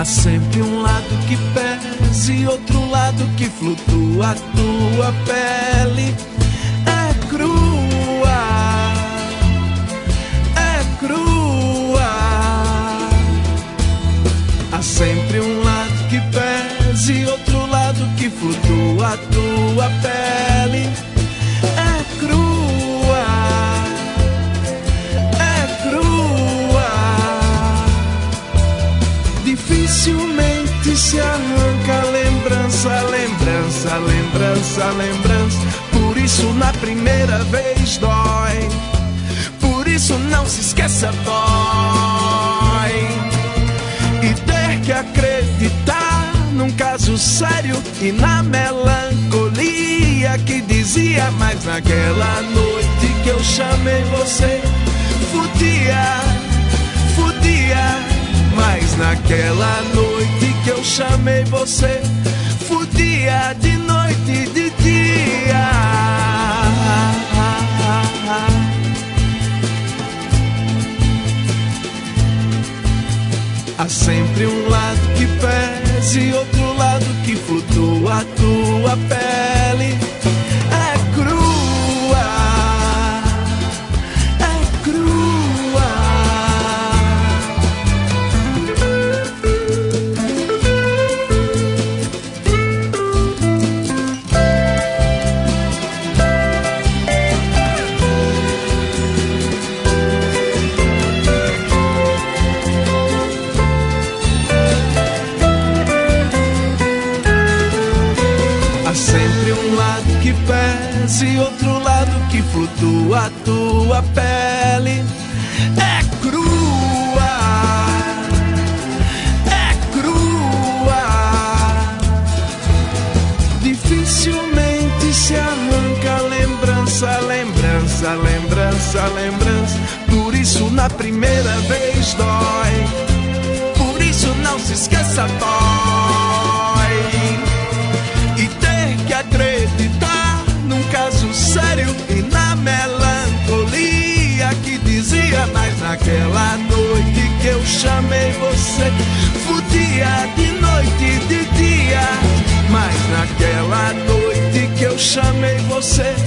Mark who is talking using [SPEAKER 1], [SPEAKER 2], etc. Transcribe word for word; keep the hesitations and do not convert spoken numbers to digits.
[SPEAKER 1] Há sempre um lado que pesa e outro lado que flutua. A tua pele é crua, é crua. Há sempre um lado que pesa e outro lado que flutua. A tua pele é crua, é crua. Dificilmente se arranca lembrança, lembrança, lembrança, lembrança. Por isso na primeira vez dói, por isso não se esqueça, dói. E ter que acreditar num caso sério e na melancolia que dizia: mas naquela noite que eu chamei você, fudia, fudia. Mas naquela noite que eu chamei você, fudia de noite e de dia. Há sempre um lado que pesa e outro lado que flutua. A tua pele é crua, é crua. Há sempre um lado que pesa e outro lado que flutua. A tua pele é crua, é crua. Dificilmente se arranca lembrança, lembrança, lembrança, lembrança. Por isso na primeira vez dói, por isso não se esqueça, dói. E ter que acreditar num caso sério e na melancolia que dizia: mas naquela noite que eu chamei você, fudia de noite e de dia. Mas naquela noite que eu chamei você,